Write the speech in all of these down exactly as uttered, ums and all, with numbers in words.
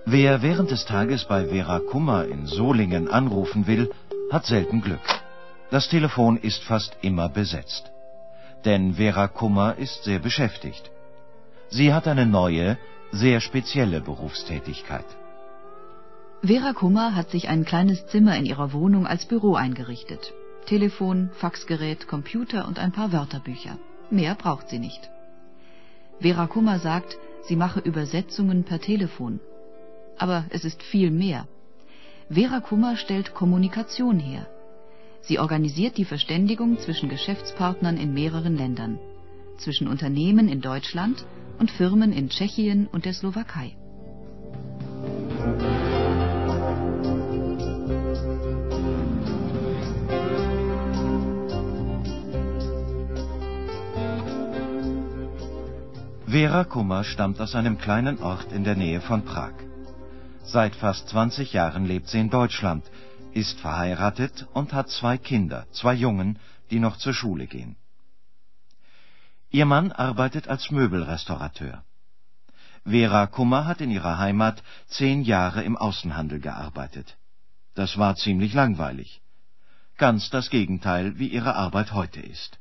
Wer während des Tages bei Vera Kummer in Solingen anrufen will, hat selten Glück. Das Telefon ist fast immer besetzt. Denn Vera Kummer ist sehr beschäftigt. Sie hat eine neue, sehr spezielle Berufstätigkeit. Vera Kummer hat sich ein kleines Zimmer in ihrer Wohnung als Büro eingerichtet. Telefon, Faxgerät, Computer und ein paar Wörterbücher. Mehr braucht sie nicht. Vera Kummer sagt, sie mache Übersetzungen per Telefon. Aber es ist viel mehr. Vera Kummer stellt Kommunikation her. Sie organisiert die Verständigung zwischen Geschäftspartnern in mehreren Ländern, zwischen Unternehmen in Deutschland und Firmen in Tschechien und der Slowakei. Vera Kummer stammt aus einem kleinen Ort in der Nähe von Prag. Seit fast zwanzig Jahren lebt sie in Deutschland, ist verheiratet und hat zwei Kinder, zwei Jungen, die noch zur Schule gehen. Ihr Mann arbeitet als Möbelrestaurateur. Vera Kummer hat in ihrer Heimat zehn Jahre im Außenhandel gearbeitet. Das war ziemlich langweilig. Ganz das Gegenteil, wie ihre Arbeit heute ist.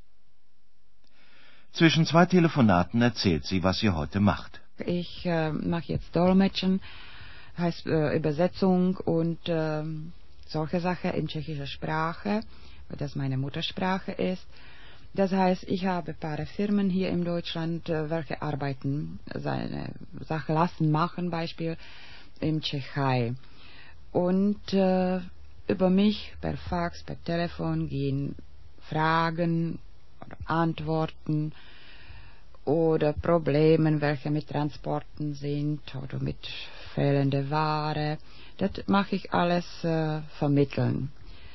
Zwischen zwei Telefonaten erzählt sie, was sie heute macht. Ich äh, mache jetzt Dolmetschen, heißt äh, Übersetzung und äh, solche Sachen in tschechischer Sprache, weil das meine Muttersprache ist. Das heißt, ich habe ein paar Firmen hier in Deutschland, äh, welche arbeiten, seine Sachen lassen, machen, Beispiel in Tschechei. Und äh, über mich per Fax, per Telefon gehen Fragen oder Antworten oder Probleme, welche mit Transporten sind oder mit fehlender Ware. Das mache ich alles äh, vermitteln.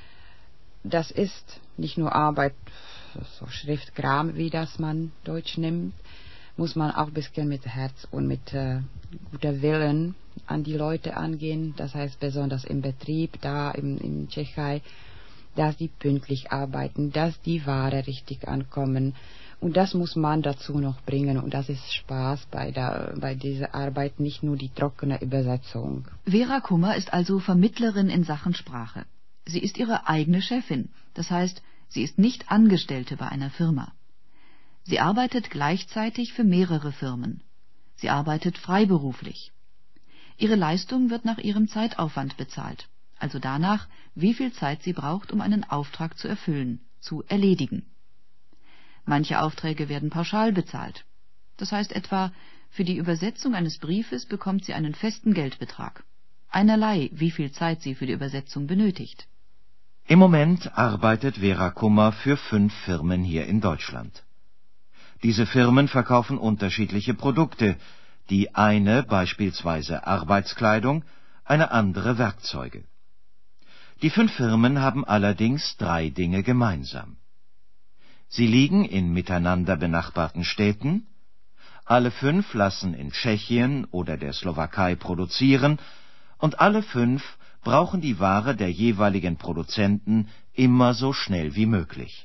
Das ist nicht nur Arbeit, so Schriftkram, wie das man Deutsch nimmt, muss man auch ein bisschen mit Herz und mit äh, guter Willen an die Leute angehen. Das heißt besonders im Betrieb, da in, in Tschechei, dass die pünktlich arbeiten, dass die Ware richtig ankommen. Und das muss man dazu noch bringen. Und das ist Spaß bei, der, bei dieser Arbeit, nicht nur die trockene Übersetzung. Vera Kummer ist also Vermittlerin in Sachen Sprache. Sie ist ihre eigene Chefin. Das heißt, sie ist nicht Angestellte bei einer Firma. Sie arbeitet gleichzeitig für mehrere Firmen. Sie arbeitet freiberuflich. Ihre Leistung wird nach ihrem Zeitaufwand bezahlt. Also danach, wie viel Zeit sie braucht, um einen Auftrag zu erfüllen, zu erledigen. Manche Aufträge werden pauschal bezahlt. Das heißt etwa, für die Übersetzung eines Briefes bekommt sie einen festen Geldbetrag. Einerlei, wie viel Zeit sie für die Übersetzung benötigt. Im Moment arbeitet Vera Kummer für fünf Firmen hier in Deutschland. Diese Firmen verkaufen unterschiedliche Produkte, die eine beispielsweise Arbeitskleidung, eine andere Werkzeuge. Die fünf Firmen haben allerdings drei Dinge gemeinsam. Sie liegen in miteinander benachbarten Städten, alle fünf lassen in Tschechien oder der Slowakei produzieren und alle fünf brauchen die Ware der jeweiligen Produzenten immer so schnell wie möglich.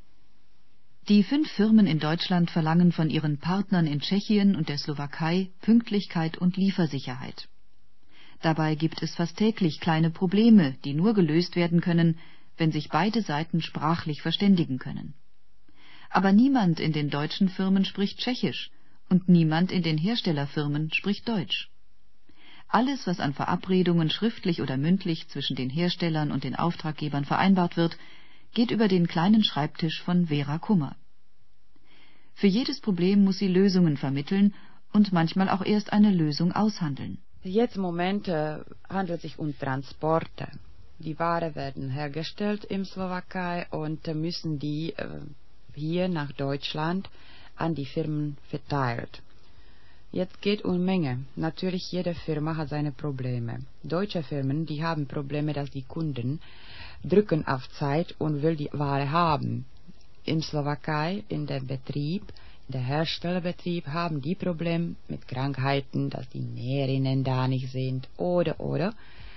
Die fünf Firmen in Deutschland verlangen von ihren Partnern in Tschechien und der Slowakei Pünktlichkeit und Liefersicherheit. Dabei gibt es fast täglich kleine Probleme, die nur gelöst werden können, wenn sich beide Seiten sprachlich verständigen können. Aber niemand in den deutschen Firmen spricht Tschechisch und niemand in den Herstellerfirmen spricht Deutsch. Alles, was an Verabredungen schriftlich oder mündlich zwischen den Herstellern und den Auftraggebern vereinbart wird, geht über den kleinen Schreibtisch von Vera Kummer. Für jedes Problem muss sie Lösungen vermitteln und manchmal auch erst eine Lösung aushandeln. Jetzt im Moment äh, handelt es sich um Transporte. Die Ware werden hergestellt im Slowakei und äh, müssen die äh, hier nach Deutschland an die Firmen verteilt. Jetzt geht um Menge. Natürlich, jede Firma hat seine Probleme. Deutsche Firmen, die haben Probleme, dass die Kunden drücken auf Zeit und will die Ware haben. Im Slowakei, in dem Betrieb, in der Herstellerbetrieb, haben die Probleme mit Krankheiten, dass die Näherinnen da nicht sind oder oder.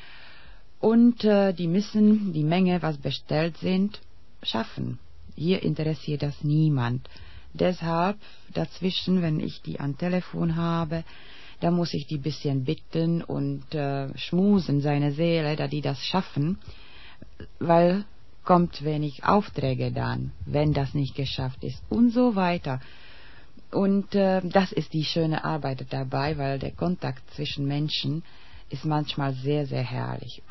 Und äh, die müssen die Menge, was bestellt sind, schaffen. Hier interessiert das niemand. Deshalb dazwischen, wenn ich die am Telefon habe, da muss ich die bisschen bitten und äh, schmusen, seine Seele, da die das schaffen, weil kommt wenig Aufträge dann, wenn das nicht geschafft ist und so weiter. Und äh, das ist die schöne Arbeit dabei, weil der Kontakt zwischen Menschen ist manchmal sehr, sehr herrlich.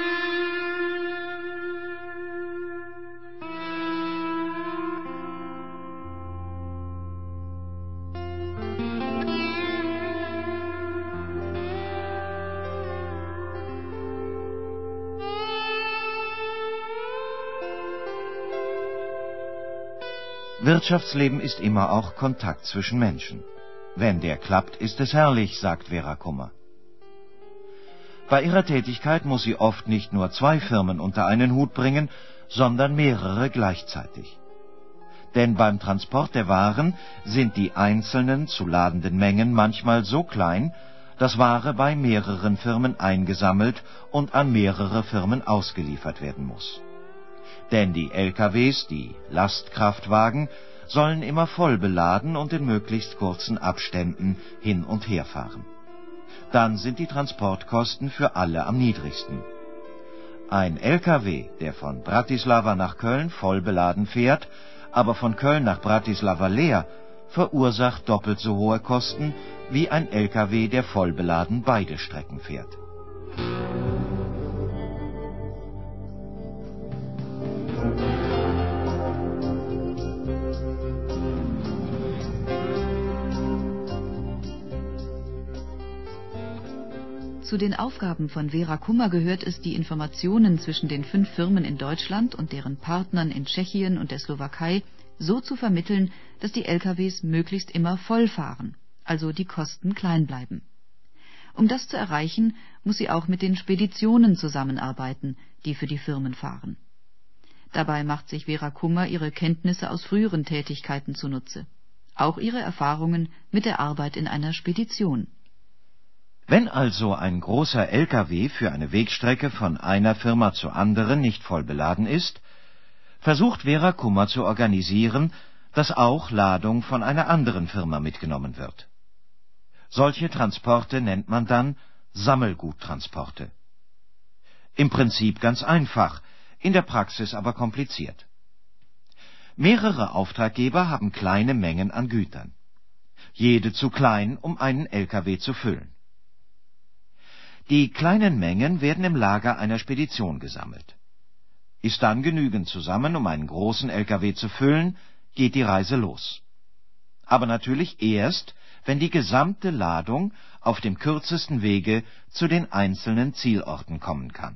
Wirtschaftsleben ist immer auch Kontakt zwischen Menschen. Wenn der klappt, ist es herrlich, sagt Vera Kummer. Bei ihrer Tätigkeit muss sie oft nicht nur zwei Firmen unter einen Hut bringen, sondern mehrere gleichzeitig. Denn beim Transport der Waren sind die einzelnen zu ladenden Mengen manchmal so klein, dass Ware bei mehreren Firmen eingesammelt und an mehrere Firmen ausgeliefert werden muss. Denn die L K Ws, die Lastkraftwagen, sollen immer voll beladen und in möglichst kurzen Abständen hin und her fahren. Dann sind die Transportkosten für alle am niedrigsten. Ein L K W, der von Bratislava nach Köln voll beladen fährt, aber von Köln nach Bratislava leer, verursacht doppelt so hohe Kosten wie ein L K W, der voll beladen beide Strecken fährt. Zu den Aufgaben von Vera Kummer gehört es, die Informationen zwischen den fünf Firmen in Deutschland und deren Partnern in Tschechien und der Slowakei so zu vermitteln, dass die L K Ws möglichst immer voll fahren, also die Kosten klein bleiben. Um das zu erreichen, muss sie auch mit den Speditionen zusammenarbeiten, die für die Firmen fahren. Dabei macht sich Vera Kummer ihre Kenntnisse aus früheren Tätigkeiten zunutze, auch ihre Erfahrungen mit der Arbeit in einer Spedition. Wenn also ein großer L K W für eine Wegstrecke von einer Firma zur anderen nicht voll beladen ist, versucht Vera Kummer zu organisieren, dass auch Ladung von einer anderen Firma mitgenommen wird. Solche Transporte nennt man dann Sammelguttransporte. Im Prinzip ganz einfach, in der Praxis aber kompliziert. Mehrere Auftraggeber haben kleine Mengen an Gütern. Jede zu klein, um einen L K W zu füllen. Die kleinen Mengen werden im Lager einer Spedition gesammelt. Ist dann genügend zusammen, um einen großen L K W zu füllen, geht die Reise los. Aber natürlich erst, wenn die gesamte Ladung auf dem kürzesten Wege zu den einzelnen Zielorten kommen kann.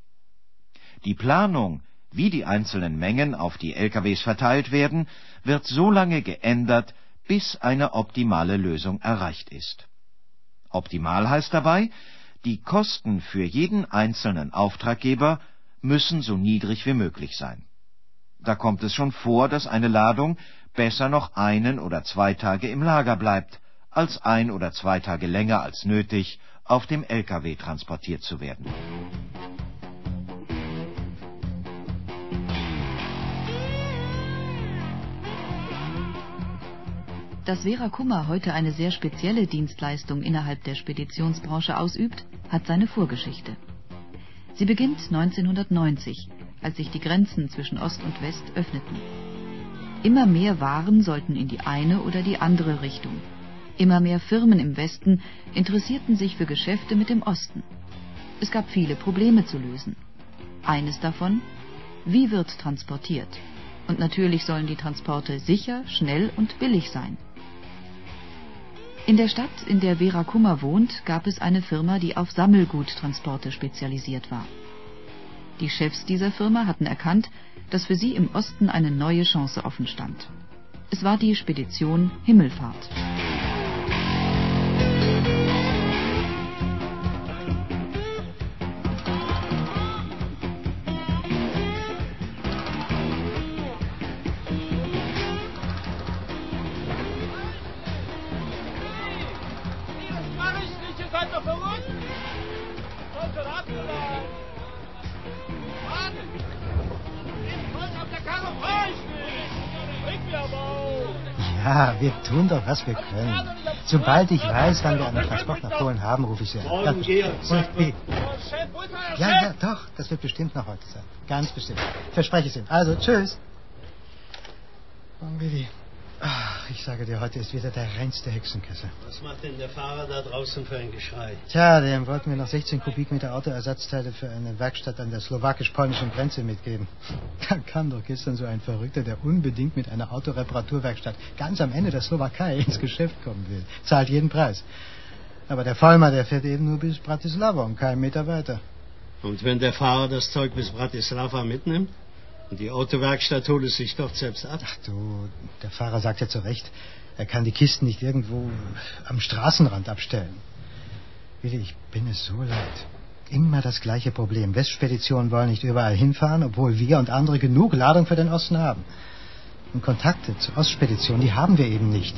Die Planung, wie die einzelnen Mengen auf die L K Ws verteilt werden, wird so lange geändert, bis eine optimale Lösung erreicht ist. Optimal heißt dabei, die Kosten für jeden einzelnen Auftraggeber müssen so niedrig wie möglich sein. Da kommt es schon vor, dass eine Ladung besser noch einen oder zwei Tage im Lager bleibt, als ein oder zwei Tage länger als nötig auf dem L K W transportiert zu werden. Dass Vera Kummer heute eine sehr spezielle Dienstleistung innerhalb der Speditionsbranche ausübt, hat seine Vorgeschichte. Sie beginnt neunzehnhundertneunzig, als sich die Grenzen zwischen Ost und West öffneten. Immer mehr Waren sollten in die eine oder die andere Richtung. Immer mehr Firmen im Westen interessierten sich für Geschäfte mit dem Osten. Es gab viele Probleme zu lösen. Eines davon: wie wird transportiert? Und natürlich sollen die Transporte sicher, schnell und billig sein. In der Stadt, in der Vera Kummer wohnt, gab es eine Firma, die auf Sammelguttransporte spezialisiert war. Die Chefs dieser Firma hatten erkannt, dass für sie im Osten eine neue Chance offen stand. Es war die Spedition Himmelfahrt. Ja, wir tun doch, was wir können. Sobald ich weiß, wann wir einen Transport nach Polen haben, rufe ich Sie an. Morgen, Georg. Wie? Ja, ja, doch. Das wird bestimmt noch heute sein. Ganz bestimmt. Verspreche es Ihnen. Also, tschüss. Morgen, Willi. Ach, ich sage dir, heute ist wieder der reinste Hexenkessel. Was macht denn der Fahrer da draußen für ein Geschrei? Tja, dem wollten wir noch sechzehn Kubikmeter Autoersatzteile für eine Werkstatt an der slowakisch-polnischen Grenze mitgeben. Da kam doch gestern so ein Verrückter, der unbedingt mit einer Autoreparaturwerkstatt ganz am Ende der Slowakei ins Geschäft kommen will. Zahlt jeden Preis. Aber der Vollmer, der fährt eben nur bis Bratislava und keinen Meter weiter. Und wenn der Fahrer das Zeug bis Bratislava mitnimmt? Und die Autowerkstatt holt es sich dort selbst ab? Ach du, der Fahrer sagt ja zu Recht, er kann die Kisten nicht irgendwo am Straßenrand abstellen. Willi, ich bin es so leid. Immer das gleiche Problem. Westspeditionen wollen nicht überall hinfahren, obwohl wir und andere genug Ladung für den Osten haben. Und Kontakte zur Ostspedition, die haben wir eben nicht.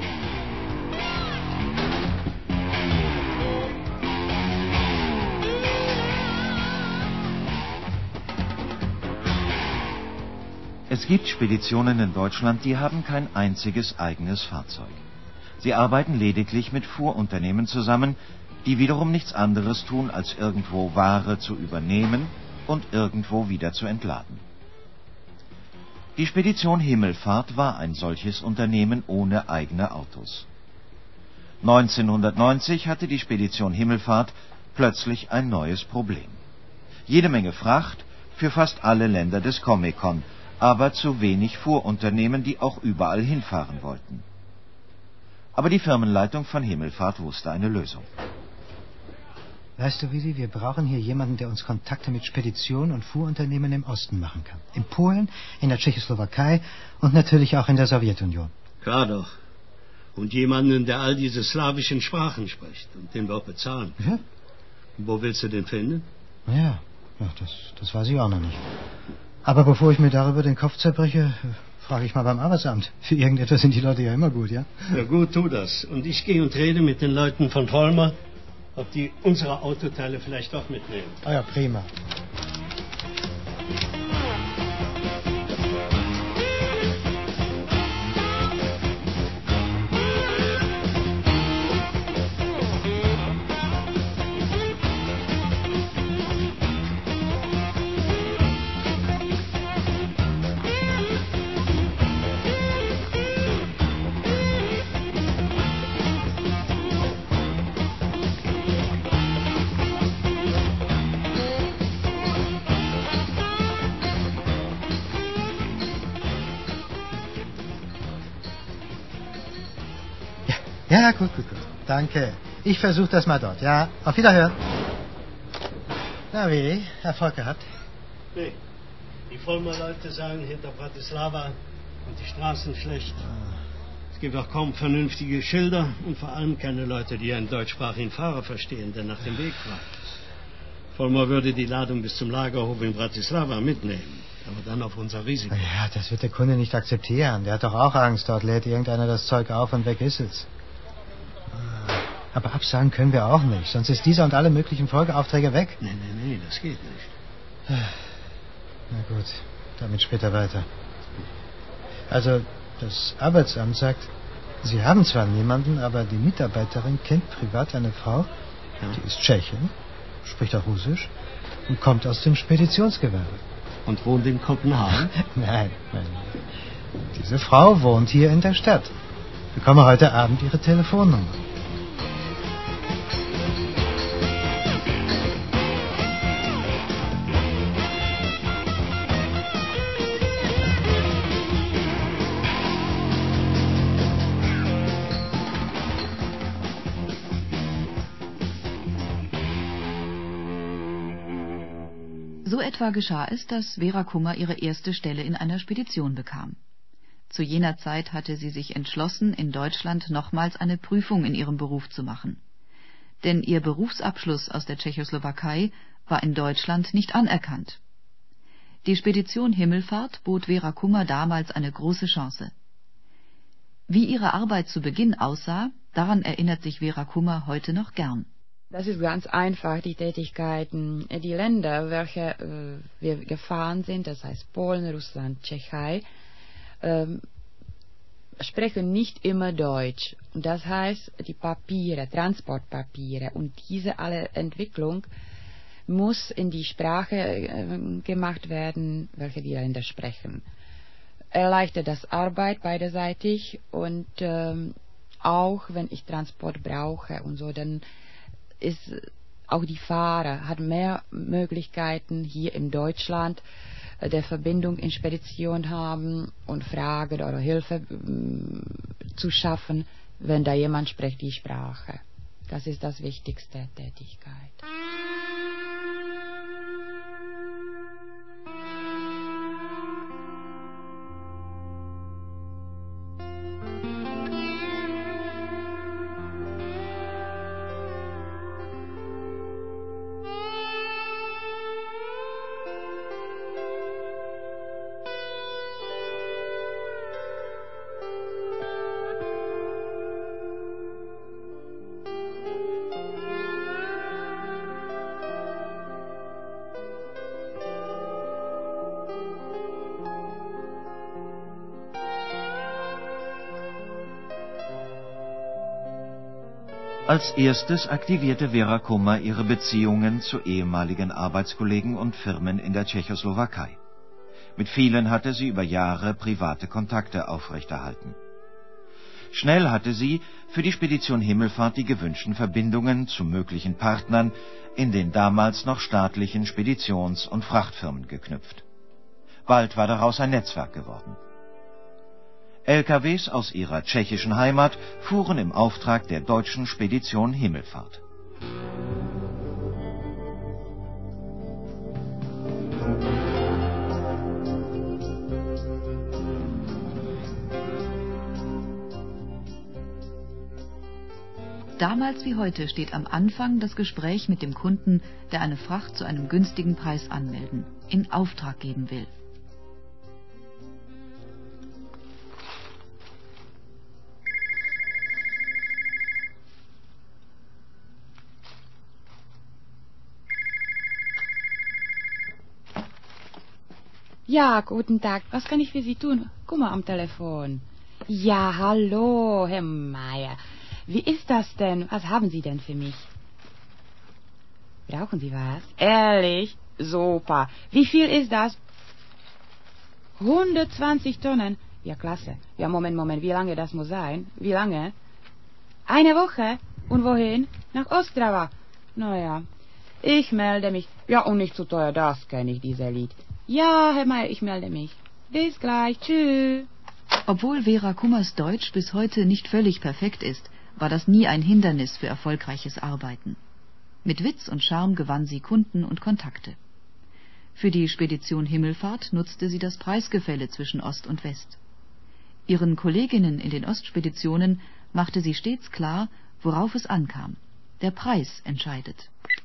Es gibt Speditionen in Deutschland, die haben kein einziges eigenes Fahrzeug. Sie arbeiten lediglich mit Fuhrunternehmen zusammen, die wiederum nichts anderes tun, als irgendwo Ware zu übernehmen und irgendwo wieder zu entladen. Die Spedition Himmelfahrt war ein solches Unternehmen ohne eigene Autos. neunzehnhundertneunzig hatte die Spedition Himmelfahrt plötzlich ein neues Problem. Jede Menge Fracht für fast alle Länder des Comecon, aber zu wenig Fuhrunternehmen, die auch überall hinfahren wollten. Aber die Firmenleitung von Himmelfahrt wusste eine Lösung. Weißt du, Willi, wir brauchen hier jemanden, der uns Kontakte mit Speditionen und Fuhrunternehmen im Osten machen kann. In Polen, in der Tschechoslowakei und natürlich auch in der Sowjetunion. Klar doch. Und jemanden, der all diese slawischen Sprachen spricht und den wir auch bezahlen. Ja? Wo willst du den finden? Ja, ja das, das weiß ich auch noch nicht. Aber bevor ich mir darüber den Kopf zerbreche, frage ich mal beim Arbeitsamt. Für irgendetwas sind die Leute ja immer gut, ja? Ja gut, tu das. Und ich gehe und rede mit den Leuten von Vollmer, ob die unsere Autoteile vielleicht auch mitnehmen. Ah ja, prima. Ja, gut, gut, gut. Danke. Ich versuche das mal dort, ja? Auf Wiederhören. Na wie, Erfolg gehabt? Nee, die Vollmer-Leute sagen hinter Bratislava und die Straßen schlecht. Ah. Es gibt auch kaum vernünftige Schilder und vor allem keine Leute, die einen deutschsprachigen Fahrer verstehen, der nach dem Weg fragt. Vollmer würde die Ladung bis zum Lagerhof in Bratislava mitnehmen, aber dann auf unser Risiko. Ja, das wird der Kunde nicht akzeptieren. Der hat doch auch Angst, dort lädt irgendeiner das Zeug auf und weg ist es. Aber absagen können wir auch nicht, sonst ist dieser und alle möglichen Folgeaufträge weg. Nee, nee, nee, das geht nicht. Na gut, damit später weiter. Also, das Arbeitsamt sagt, Sie haben zwar niemanden, aber die Mitarbeiterin kennt privat eine Frau, ja. Die ist Tschechin, spricht auch Russisch und kommt aus dem Speditionsgewerbe. Und wohnt in Kopenhagen? Nein, nein. Diese Frau wohnt hier in der Stadt. Ich bekomme heute Abend ihre Telefonnummer. So etwa geschah es, dass Vera Kummer ihre erste Stelle in einer Spedition bekam. Zu jener Zeit hatte sie sich entschlossen, in Deutschland nochmals eine Prüfung in ihrem Beruf zu machen. Denn ihr Berufsabschluss aus der Tschechoslowakei war in Deutschland nicht anerkannt. Die Spedition Himmelfahrt bot Vera Kummer damals eine große Chance. Wie ihre Arbeit zu Beginn aussah, daran erinnert sich Vera Kummer heute noch gern. Das ist ganz einfach, die Tätigkeiten, die Länder, welche äh, wir gefahren sind, das heißt Polen, Russland, Tschechei, äh, sprechen nicht immer Deutsch. Das heißt, die Papiere, Transportpapiere und diese alle Entwicklung muss in die Sprache äh, gemacht werden, welche die Länder sprechen. Erleichtert das Arbeit beiderseitig und ähm, auch wenn ich Transport brauche und so, dann ist auch die Fahrer hat mehr Möglichkeiten hier in Deutschland äh, der Verbindung in Spedition haben und Fragen oder Hilfe äh, zu schaffen, wenn da jemand spricht die Sprache. Das ist das wichtigste Tätigkeit. Als erstes aktivierte Vera Kummer ihre Beziehungen zu ehemaligen Arbeitskollegen und Firmen in der Tschechoslowakei. Mit vielen hatte sie über Jahre private Kontakte aufrechterhalten. Schnell hatte sie für die Spedition Himmelfahrt die gewünschten Verbindungen zu möglichen Partnern in den damals noch staatlichen Speditions- und Frachtfirmen geknüpft. Bald war daraus ein Netzwerk geworden. L K Ws aus ihrer tschechischen Heimat fuhren im Auftrag der deutschen Spedition Himmelfahrt. Damals wie heute steht am Anfang das Gespräch mit dem Kunden, der eine Fracht zu einem günstigen Preis anmelden, in Auftrag geben will. Ja, guten Tag. Was kann ich für Sie tun? Guck mal am Telefon. Ja, hallo, Herr Meier. Wie ist das denn? Was haben Sie denn für mich? Brauchen Sie was? Ehrlich? Super. Wie viel ist das? hundertzwanzig Tonnen? Ja, klasse. Ja, Moment, Moment. Wie lange das muss sein? Wie lange? Eine Woche? Und wohin? Nach Ostrava. Naja, ich melde mich. Ja, und nicht zu teuer, das kenne ich, dieser Lied. Ja, Herr Meier, ich melde mich. Bis gleich. Tschüss. Obwohl Vera Kummers Deutsch bis heute nicht völlig perfekt ist, war das nie ein Hindernis für erfolgreiches Arbeiten. Mit Witz und Charme gewann sie Kunden und Kontakte. Für die Spedition Himmelfahrt nutzte sie das Preisgefälle zwischen Ost und West. Ihren Kolleginnen in den Ostspeditionen machte sie stets klar, worauf es ankam. Der Preis entscheidet.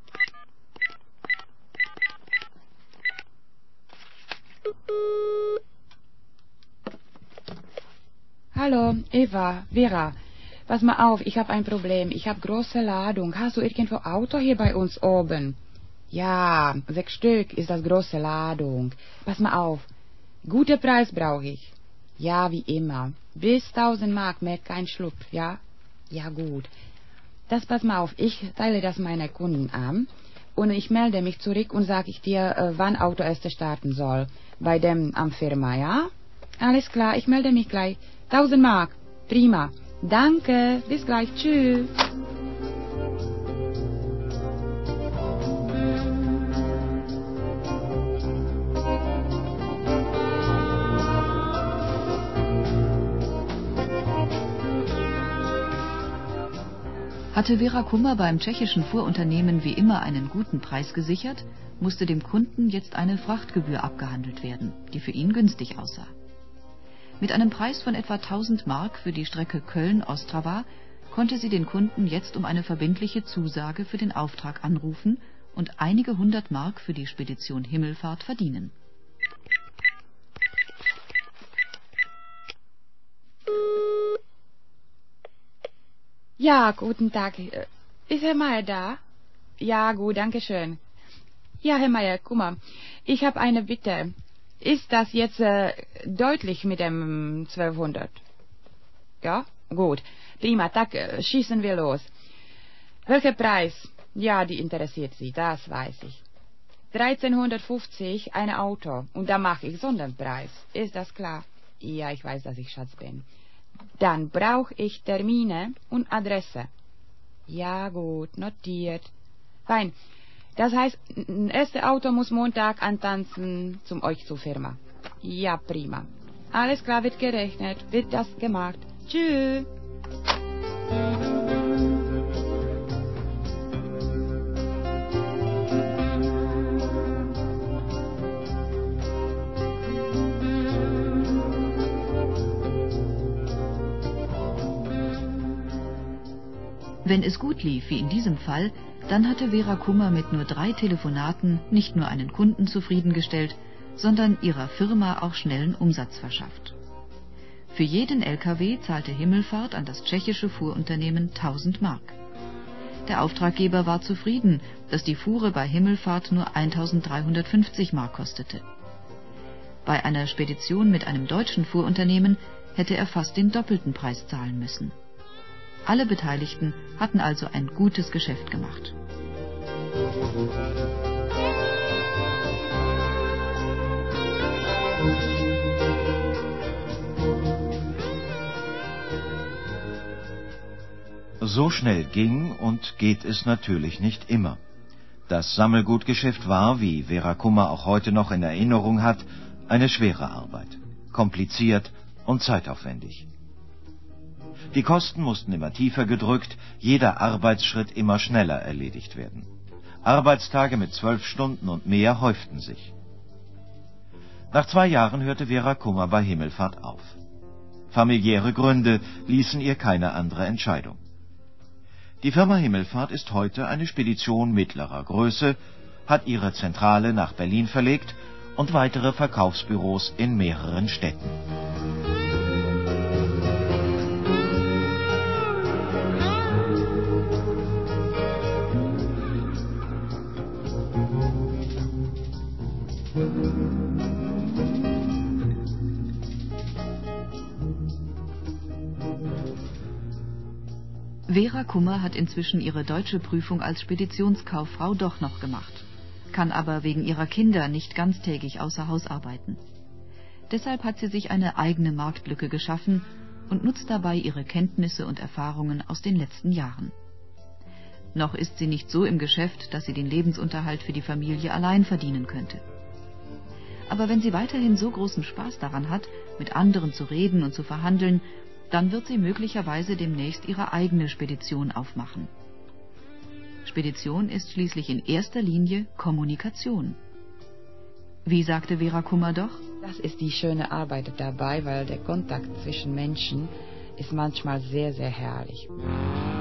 Hallo, Eva, Vera. Pass mal auf, ich habe ein Problem. Ich habe große Ladung. Hast du irgendwo Auto hier bei uns oben? Ja, sechs Stück ist das große Ladung. Pass mal auf. Guter Preis brauche ich. Ja, wie immer. Bis tausend Mark, mehr kein Schlupf, ja? Ja, gut. Das pass mal auf. Ich teile das meinen Kunden an. Und ich melde mich zurück und sage ich dir, äh, wann Auto erst starten soll. Bei dem am Firma, ja? Alles klar, ich melde mich gleich. Tausend Mark. Prima. Danke. Bis gleich. Tschüss. Hatte Vera Kummer beim tschechischen Fuhrunternehmen wie immer einen guten Preis gesichert, musste dem Kunden jetzt eine Frachtgebühr abgehandelt werden, die für ihn günstig aussah. Mit einem Preis von etwa tausend Mark für die Strecke Köln-Ostrava konnte sie den Kunden jetzt um eine verbindliche Zusage für den Auftrag anrufen und einige hundert Mark für die Spedition Himmelfahrt verdienen. Ja, guten Tag. Ist Herr Meier da? Ja, gut, danke schön. Ja, Herr Meier, guck mal, ich habe eine Bitte. Ist das jetzt äh, deutlich mit dem zwölfhundert? Ja, gut. Prima, tak, schießen wir los. Welcher Preis? Ja, die interessiert Sie, das weiß ich. dreizehnhundertfünfzig ein Auto und da mache ich Sonderpreis. Ist das klar? Ja, ich weiß, dass ich Schatz bin. Dann brauche ich Termine und Adresse. Ja, gut, notiert. Fein. Das heißt, das erste Auto muss Montag antanzen zum euch zur Firma. Ja, prima. Alles klar, wird gerechnet, wird das gemacht. Tschüss. Wenn es gut lief, wie in diesem Fall, dann hatte Vera Kummer mit nur drei Telefonaten nicht nur einen Kunden zufriedengestellt, sondern ihrer Firma auch schnellen Umsatz verschafft. Für jeden L K W zahlte Himmelfahrt an das tschechische Fuhrunternehmen tausend Mark. Der Auftraggeber war zufrieden, dass die Fuhre bei Himmelfahrt nur eintausenddreihundertfünfzig Mark kostete. Bei einer Spedition mit einem deutschen Fuhrunternehmen hätte er fast den doppelten Preis zahlen müssen. Alle Beteiligten hatten also ein gutes Geschäft gemacht. So schnell ging und geht es natürlich nicht immer. Das Sammelgutgeschäft war, wie Vera Kummer auch heute noch in Erinnerung hat, eine schwere Arbeit, kompliziert und zeitaufwendig. Die Kosten mussten immer tiefer gedrückt, jeder Arbeitsschritt immer schneller erledigt werden. Arbeitstage mit zwölf Stunden und mehr häuften sich. Nach zwei Jahren hörte Vera Kummer bei Himmelfahrt auf. Familiäre Gründe ließen ihr keine andere Entscheidung. Die Firma Himmelfahrt ist heute eine Spedition mittlerer Größe, hat ihre Zentrale nach Berlin verlegt und weitere Verkaufsbüros in mehreren Städten. Vera Kummer hat inzwischen ihre deutsche Prüfung als Speditionskauffrau doch noch gemacht, kann aber wegen ihrer Kinder nicht ganztägig außer Haus arbeiten. Deshalb hat sie sich eine eigene Marktlücke geschaffen und nutzt dabei ihre Kenntnisse und Erfahrungen aus den letzten Jahren. Noch ist sie nicht so im Geschäft, dass sie den Lebensunterhalt für die Familie allein verdienen könnte. Aber wenn sie weiterhin so großen Spaß daran hat, mit anderen zu reden und zu verhandeln, dann wird sie möglicherweise demnächst ihre eigene Spedition aufmachen. Spedition ist schließlich in erster Linie Kommunikation. Wie sagte Vera Kummer doch? Das ist die schöne Arbeit dabei, weil der Kontakt zwischen Menschen ist manchmal sehr, sehr herrlich.